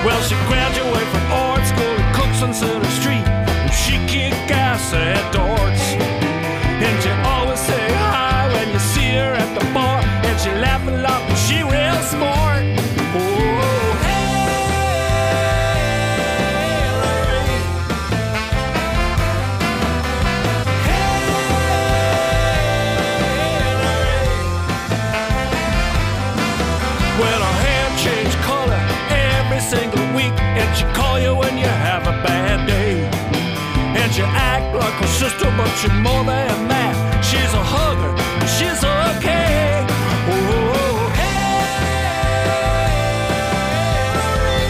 Well, she graduated from art school and cooks on Center Street. And she kicked gas at darts. And she always say hi when you see her at the bar. And she laugh a lot, but she real smart. Oh, Hillary. Hillary. Well, her hair changed color every single week. And she call you when you have a bad day. And she act like her sister, but she's more than that. She's a hugger, she's okay. Oh, Hillary.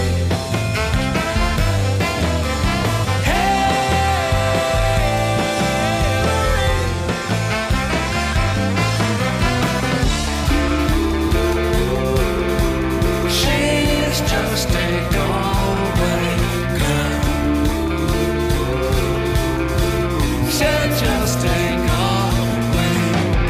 Hillary. She's just a go-away girl. She's just a go-away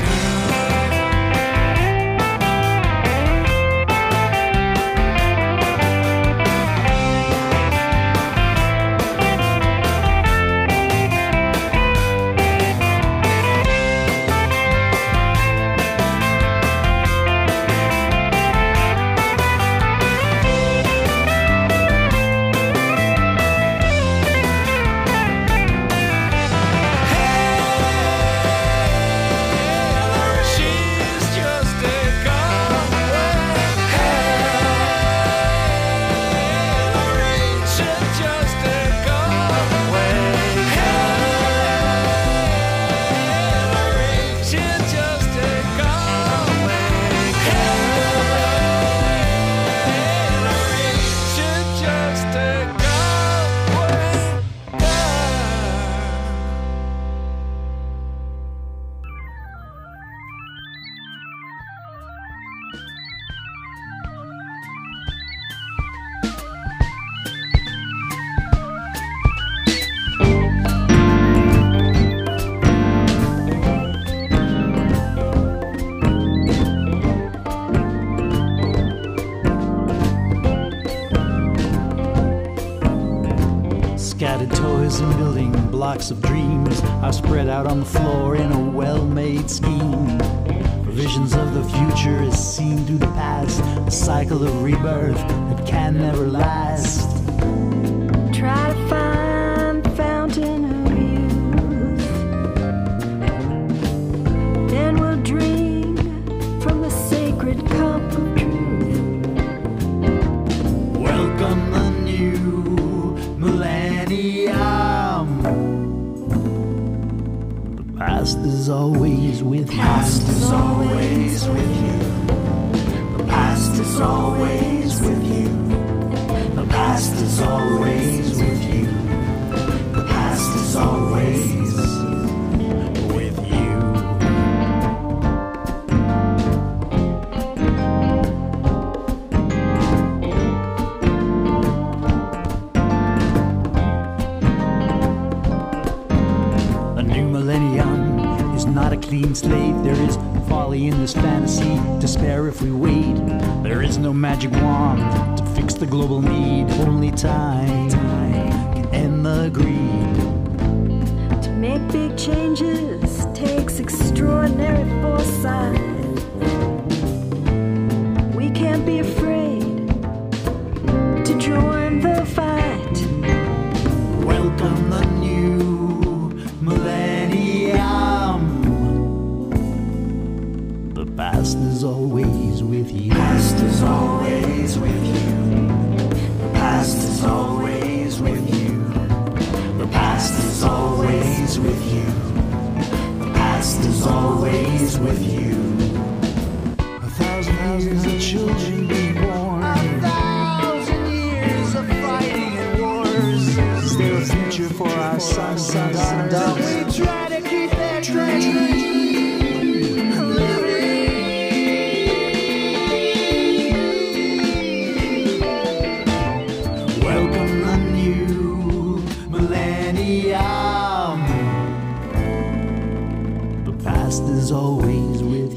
Scattered toys and building blocks of dreams are spread out on the floor in a well-made scheme. Visions of the future is seen through the past, a cycle of rebirth that can never last. Try to find the fountain of youth, then we'll drink from the sacred cup of truth. Welcome the new millennium. The past is always with you. Past is always with you. The past is always with you. The past is always with you. The past is always with you. A new millennium is not a clean slate. There is folly in this fantasy, despair if we wait. There is no magic wand to fix the global need. Only time can end the greed. To make big changes takes extraordinary foresight. We can't be afraid to join the fight. Welcome the new millennium. The past is always with you. Past is always with you. The past is always with you. The past is always with you. The past is always with you. 1,000 years of children being born. 1,000 years of fighting and wars. Is there a future for our sons and daughters? We try to keep that dream living. Welcome the new millennium. The past is always with you.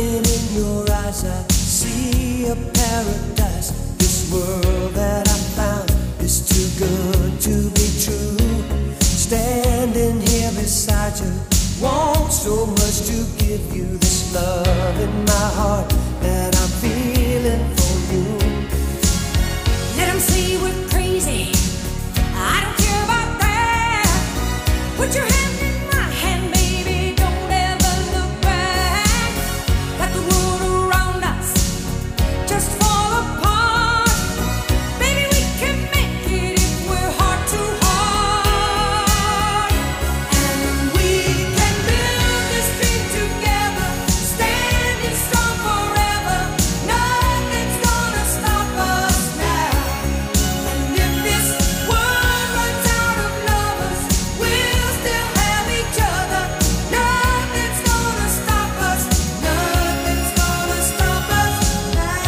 Looking in your eyes, I see a paradise. This world that I found is too good to be true. Standing here beside you, want so much to give you this love in my heart that I'm feeling for you. Let 'em say we're crazy, I don't care about that. Put your hand in my hand, baby, don't ever look back. Let the world around us just fall apart. Baby, we can make it if we're heart to heart. And we can build this dream together, standing strong forever. Nothing's gonna stop us now. And if this world runs out of lovers, we'll still have each other. Nothing's gonna stop us. Nothing's gonna stop us now.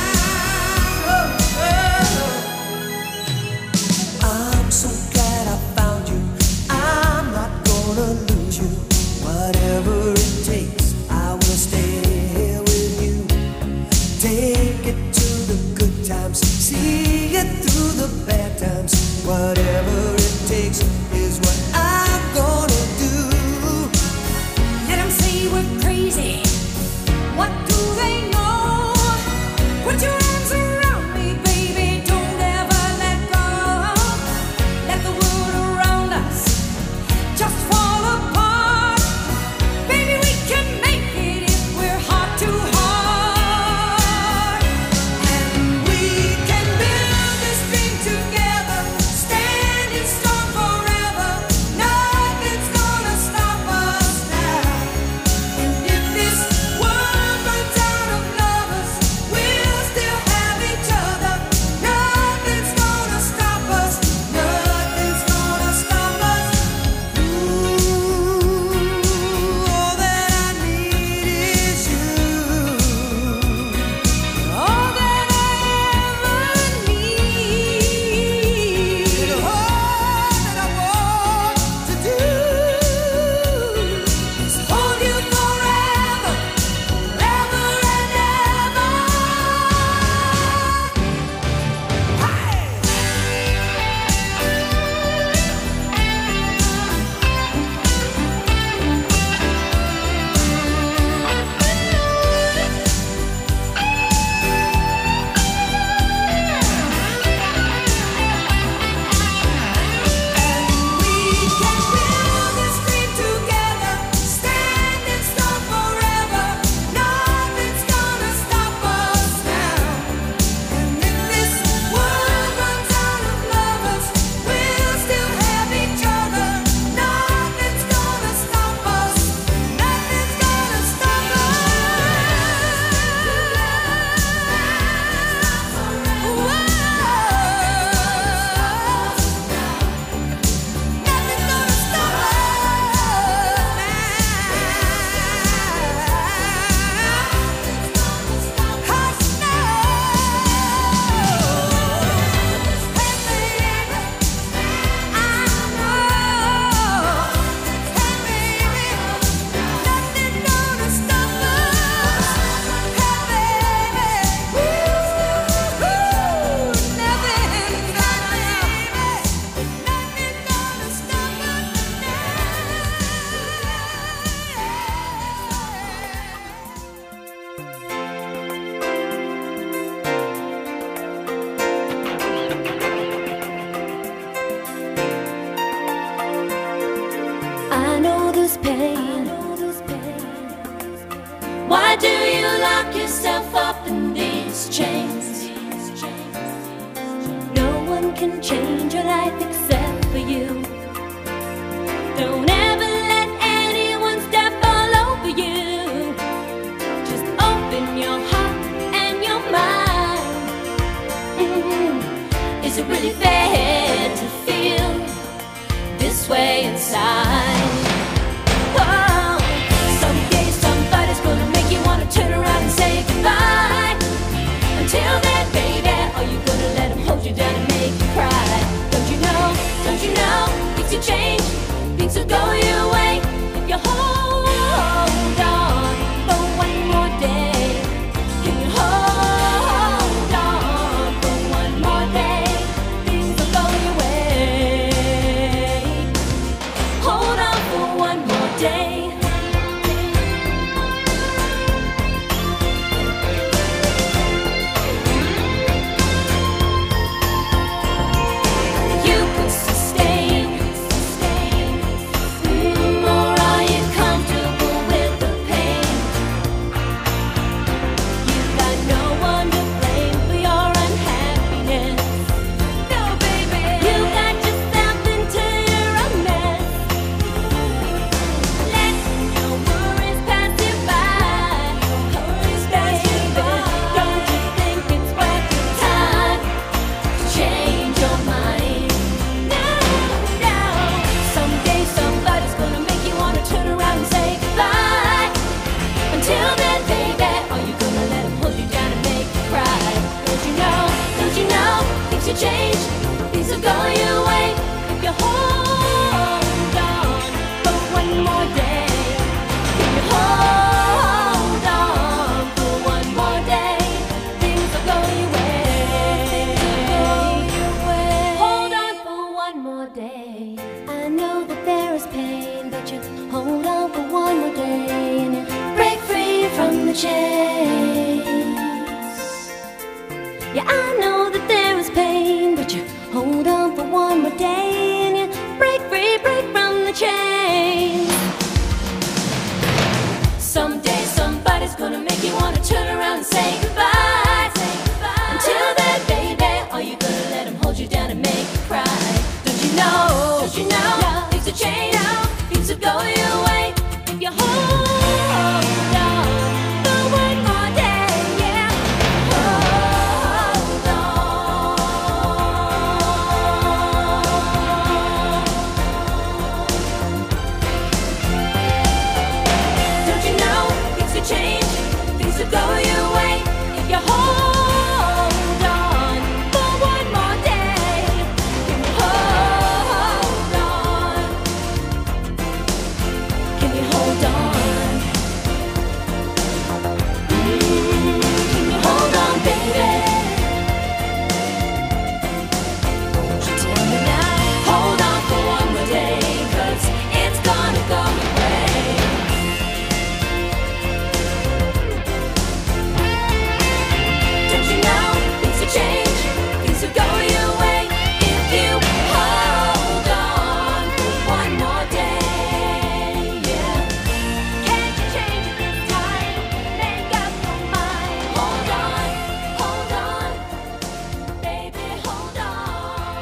I'm so glad I found you. I'm not gonna lose you. Whatever it takes, I will stay here with you. Take it to the good times, see it through the bad times. Whatever it takes is what I'm gonna do. Let 'em say we're crazy. What do they know? Put your arms around me, baby. Don't ever let go. Let the world around us just fall apart. Baby, we can make it if we're heart to heart. And we can build this dream together, standing strong forever. Nothing's gonna stop us now. And if this world runs out of lovers, we'll still have each other. Nothing's gonna stop us. Nothing's gonna stop us. Ooh, all that I need is you. All that I ever need. And all that I want to do Is hold you forever, forever and ever. We can build this dream together, standing strong forever. Nothing's gonna stop us now. And if this world runs out of lovers, we'll still have each other. Nothing's gonna stop us. Nothing's gonna stop I know this pain. Why do you lock yourself up in these chains? No one can change your life except for you. Don't ever let anyone step all over you. Just open your heart and your mind. Is it really fair to feel this way inside? Oh, someday somebody's gonna make you wanna turn around and say goodbye. Until then, baby, are you gonna let them hold you down and make you cry? on for one more day, and you break free, break from the chains. Someday somebody's gonna make you wanna turn around and say goodbye. Until then, baby, are you gonna let him hold you down and make you cry? Don't you know? Don't you know? Things will change. Things will go your way if you hold on for one more day. Yeah, hold on. Don't you know? Things will change. Things will go your way if you hold on for one more day. Hold on. Can you hold on? Can you hold on, baby? Won't you tell me now? Hold on for one more day, 'cause it's gonna go your way. Don't you know? Things will change. Things will go your way if you hold on for one more day. Yeah. Can't you change it this time? Make up your mind. Hold on, baby, hold on.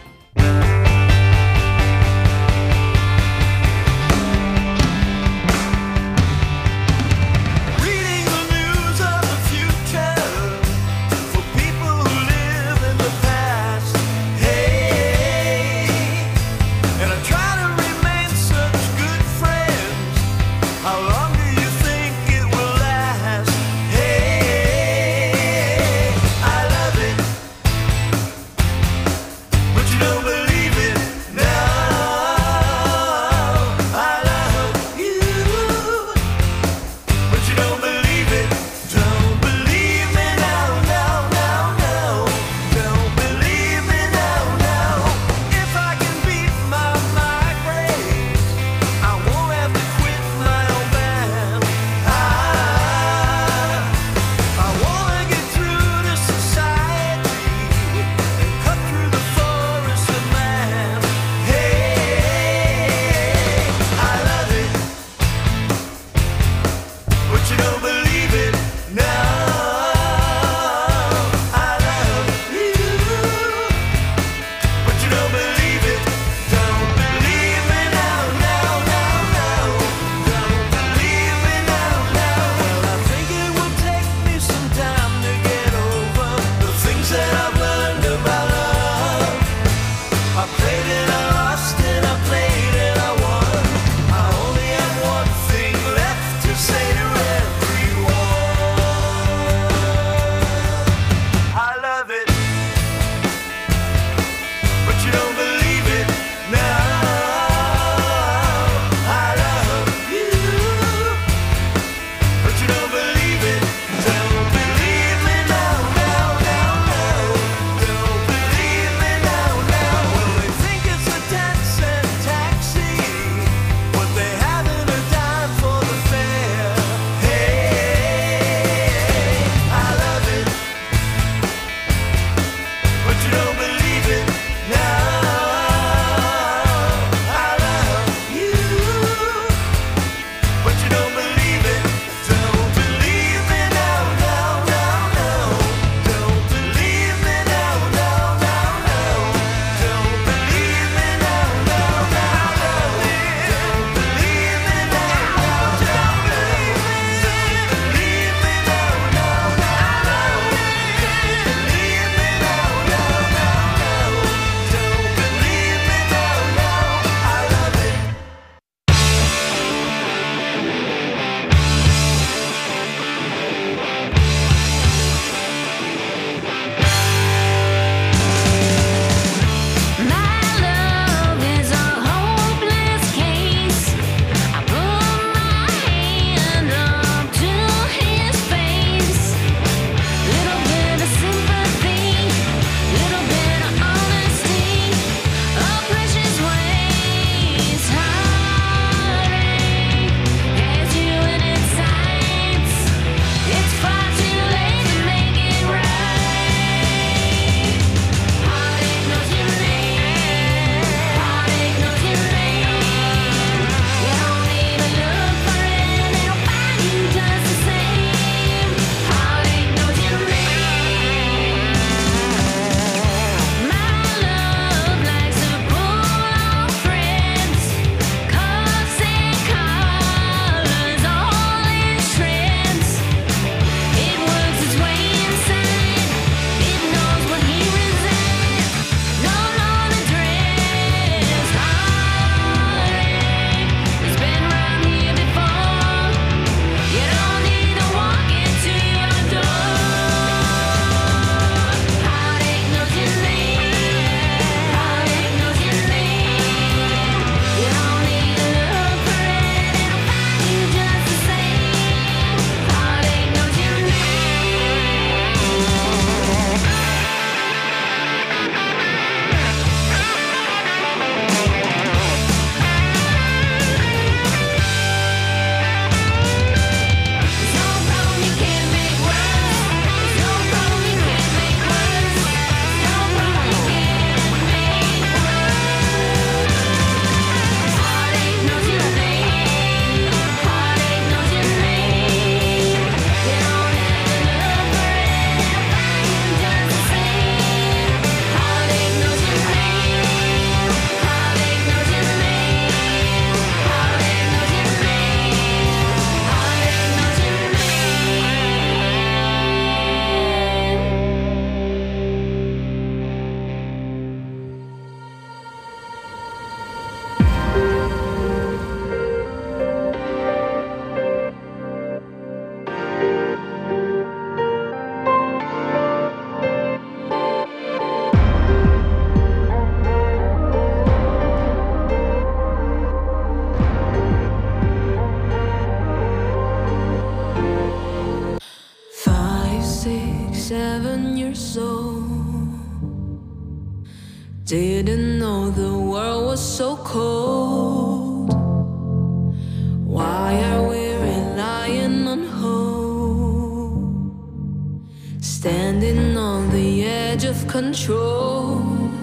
Reading the news of the future for people who live in the past. Hey, and I try to remain such good friends. How long do you think it will last? Hey, I love it, but you don't believe it now. I love you, but you don't believe it. Don't believe me now, now, now, now. Don't believe me now, now. If I can beat my migraines, I won't have to quit my own band. I wanna get through to society and cut through the forest of know the world was so cold? Why are we relying on hope? Standing on the edge of control,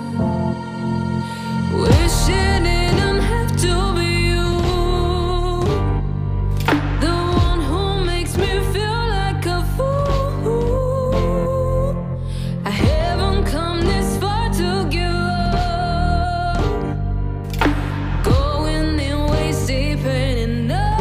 wishing it don't have to be you, the one who makes me feel like a fool. I haven't come this far to give up, going in ways deeper enough.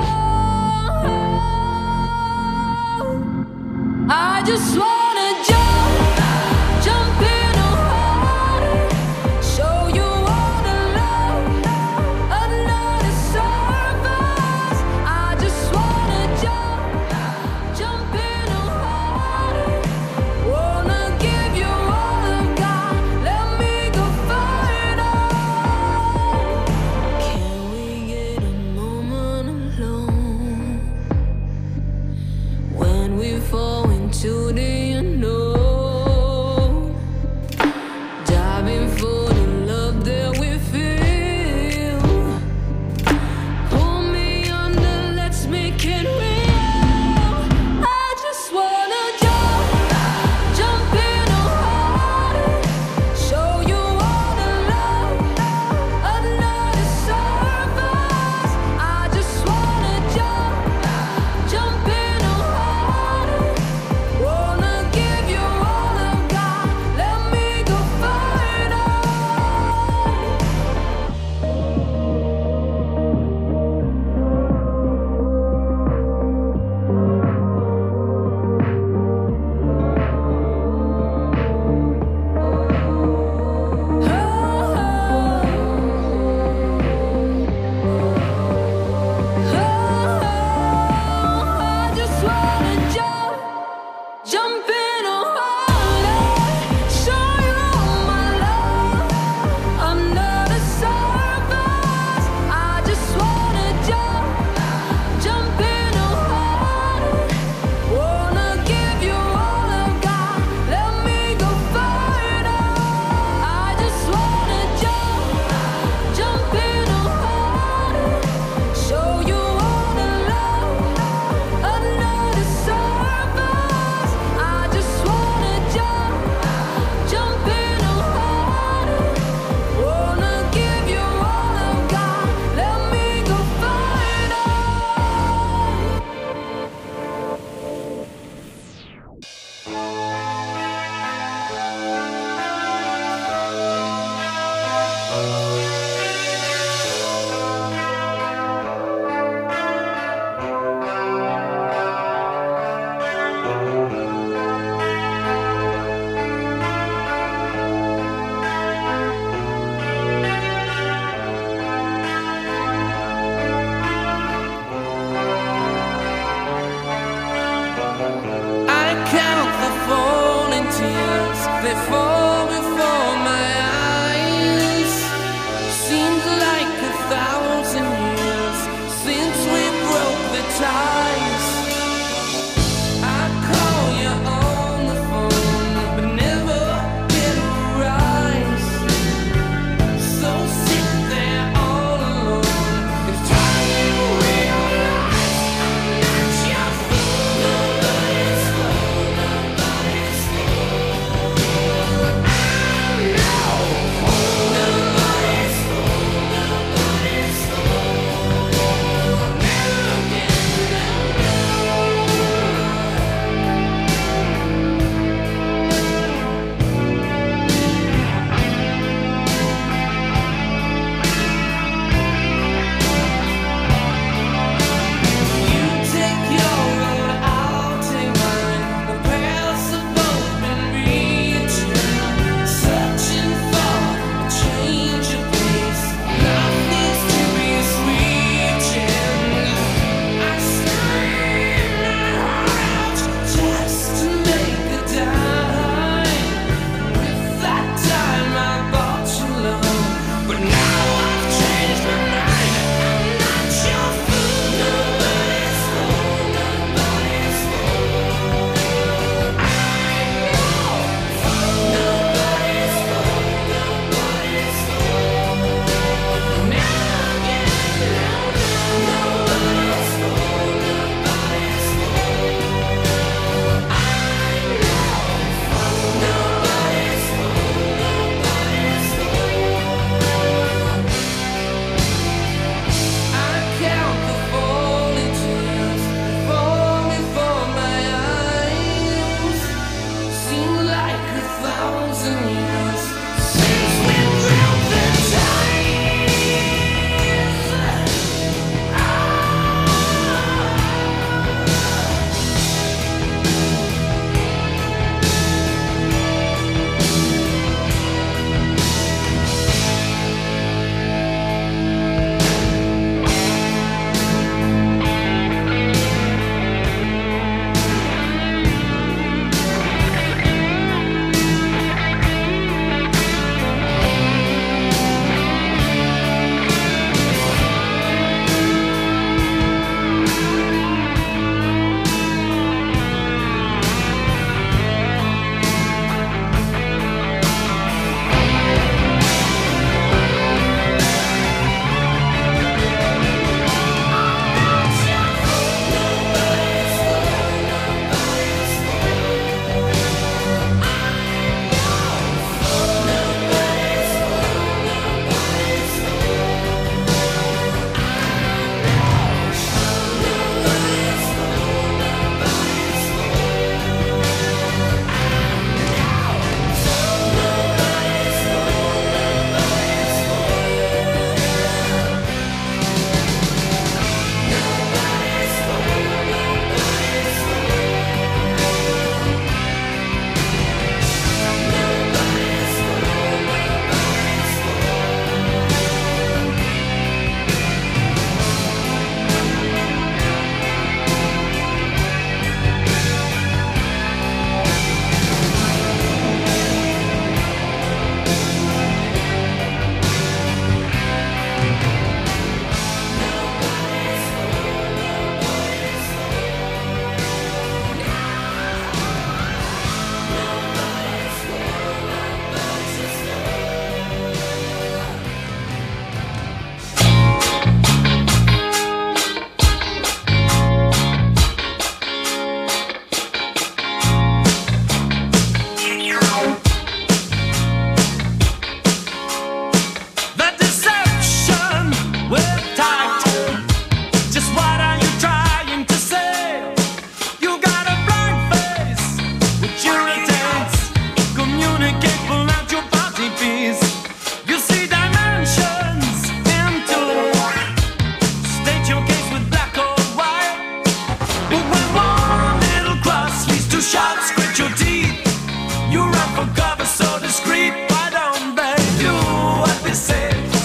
I just wanna jump in a water, show you all the love under the surface. I just wanna jump in a water, wanna give you all I've got. Let me go further. Can we get a moment alone when we fall into the unknown, diving for the love that we feel? Pull me under, let's make it real. I just wanna jump in a water, show you all the love under the surface. I just wanna jump in a water, wanna give you all I've got. Let me go further. I just wanna jump in a water, show you all my love under the surface. I just wanna jump in a water, wanna give you all I've got. Let me go further. I just wanna jump in a water, show you all the love under the surface. I just wanna jump in a water, wanna give you all I've got. Let me go further. I count the falling tears, they fall before my eyes. Seems like 1,000 years since we broke the ties. I call you on the phone, but never get a rise. So sit there all alone. It's time you realize I'm not your fool. Nobody's fool. Nobody's fool. I'm no fool. Nobody's fool. Nobody's fool. Never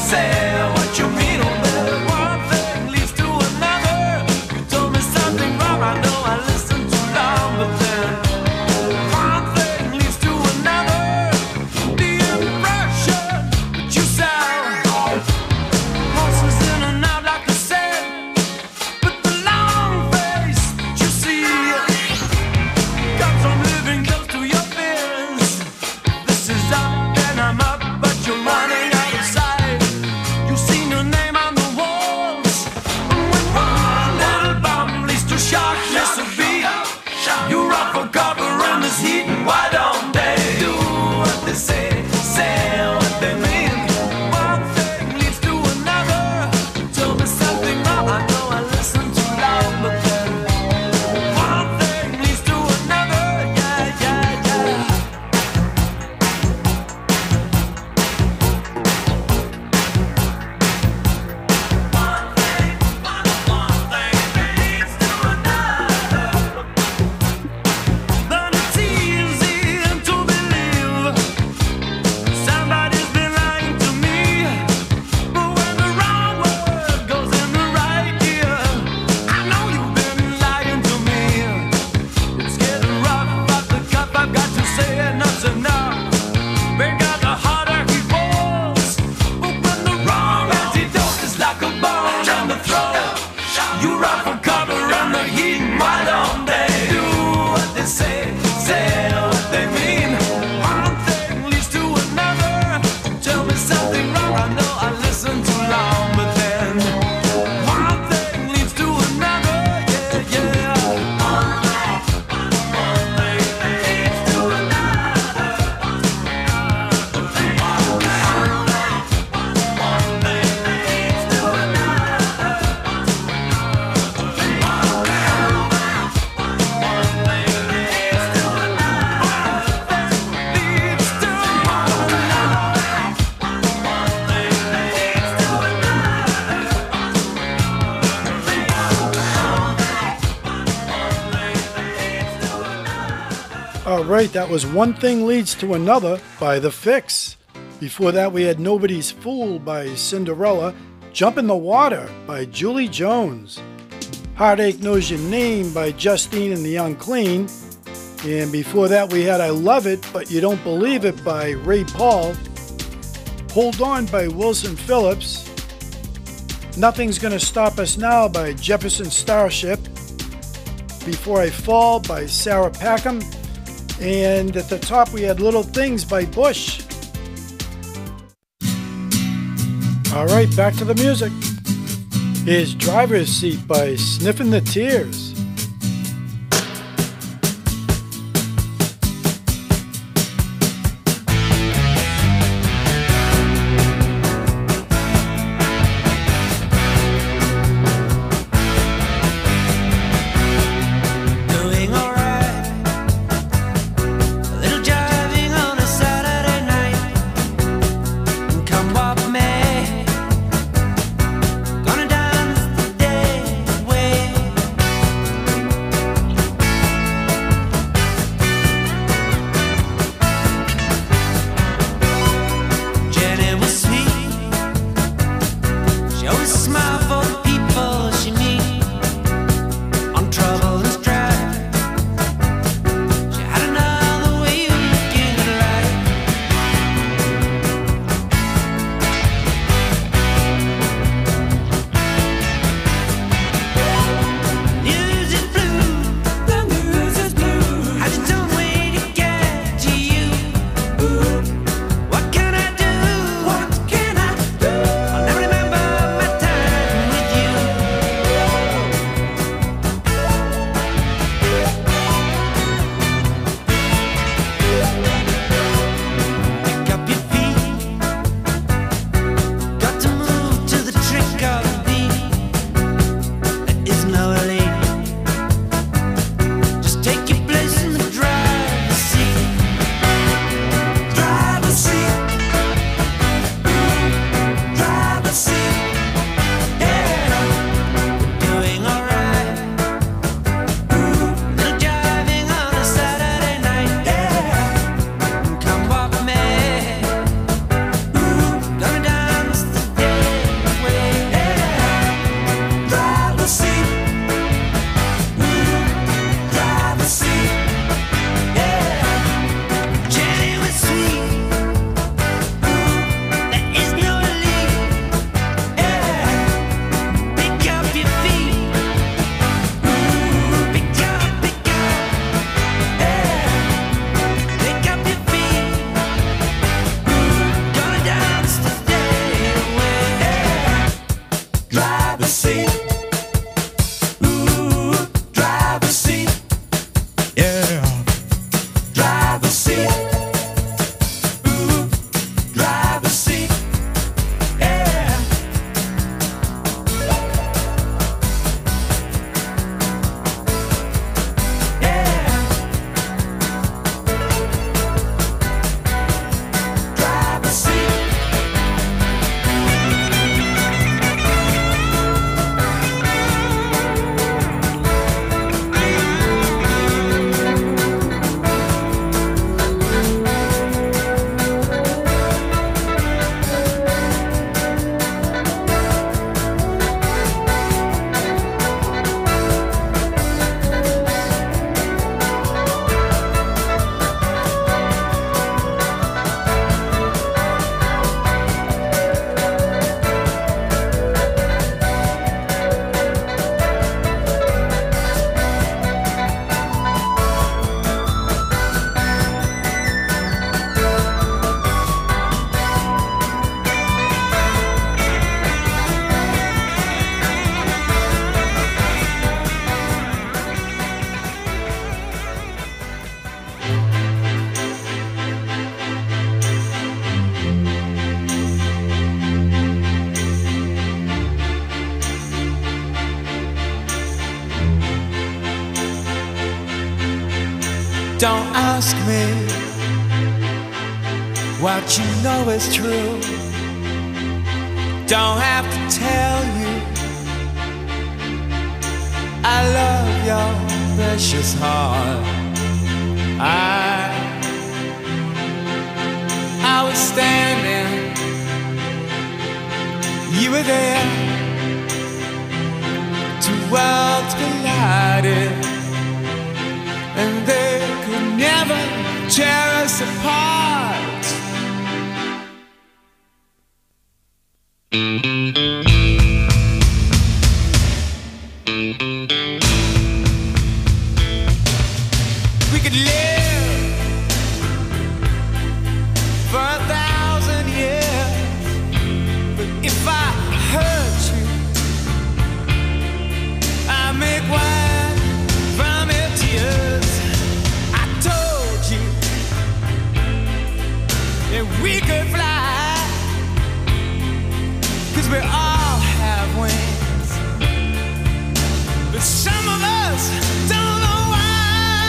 say what you mean. Oh, baby, one thing leads to another. You told me something wrong. I know I listened too long, but then one thing leads to another. The impression that you sound horses in and out like I said, but the long face that you see comes from living close to your fears. This is up and I'm up, but you're running out of sight. You've seen your name on the walls, and when one little bump leads to sharpness of beat, you run for cover in this heat. And why don't they do what they say what they mean? One thing leads to another. Tell me something wrong. I know I listen too loud, but then one thing leads to another. Yeah, yeah, yeah. Then it's easy to believe somebody's been lying to me. But when the wrong word goes in the right ear, I know you've been lying to me. It's getting rough off the cuff. I've got to say enough's enough. Break out the harder he falls. But when the wrong antidote is like a bone on the throat, you run for cover in the heat. Why don't they do what they say what they mean? One thing leads to another. Tell me something wrong. I know I listened too long, but then one thing leads to another. Yeah, yeah. One thing leads to another. One thing leads to All right, that was One Thing Leads to Another by The Fix. Before that, we had Nobody's Fool by Cinderella, Jump in the Water by Julie Jones, Heartache Knows Your Name by Justine and the Unclean, and before that, we had I Love It, But You Don't Believe It by Ray Paul, Hold On by Wilson Phillips, Nothing's Gonna Stop Us Now by Jefferson Starship, Before I Fall by Sarah Packham, and at the top we had Little Things by Bush. All right, back to the music. Here's Driver's Seat by Sniffin' the Tears. Doing alright. A little driving on a Saturday night. Come walk me. Gonna dance the day away. Don't ask me what you know is true. Don't have to tell you I love your precious heart. I was standing, you were there. Two worlds collided, and they could never tear us apart. We could live for 1,000 years, but if I hurt you, I make wine from your tears. I told you that we could fly, 'cause we all have wings, but some of us don't know why.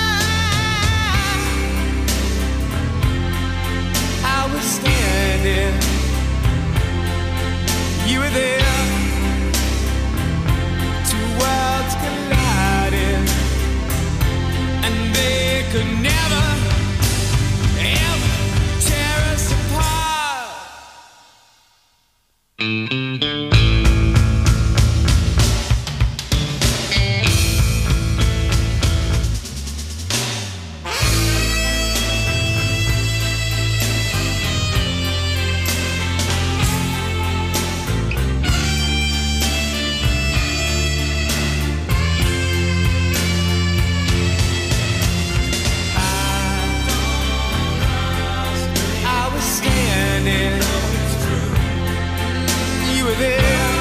I was standing, you were there. Two worlds collided, and they could never, ever tear us apart. I was standing, you were there.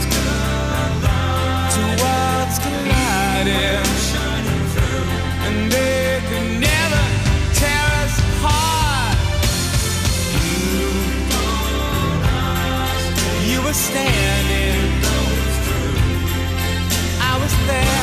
Two worlds collided, and they could never tear us apart. You were standing, I was there.